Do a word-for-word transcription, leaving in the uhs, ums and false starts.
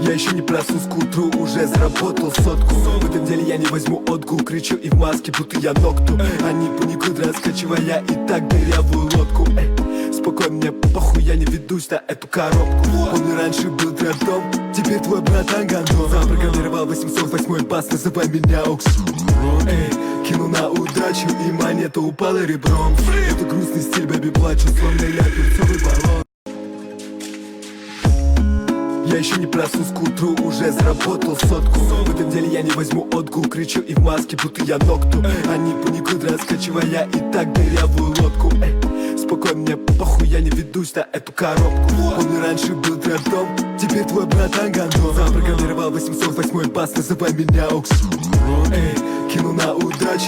Я еще не проснулся к утру, уже заработал сотку. В этом деле я не возьму отгул, кричу и в маске, будто я Нокту. Они паникуют, раскачивая и так дырявую лодку. Эй, спокойно, мне похуй, я не ведусь на эту коробку. Он и раньше был трэп-дом, теперь твой братан гандон. Запрограммировал восемьсот восьмой бас, называй меня оксюморон. Эй, кинул на удачу и монета упала ребром. Это грустный стиль, бэби, плачу, словно я перцовый баллон. Я еще не проснулся к утру, уже заработал сотку. В этом деле я не возьму отгул, кричу и в маске, будто я Нокту. Они паникуют, раскачивая и так дырявую лодку. Эй, спокойно, мне похуй, я не ведусь на эту коробку. Он и раньше был трэп-дом, теперь твой братан гандон. Запрограммировал восемьсот восьмой бас, называй меня оксюморон. Эй, кинул на удачу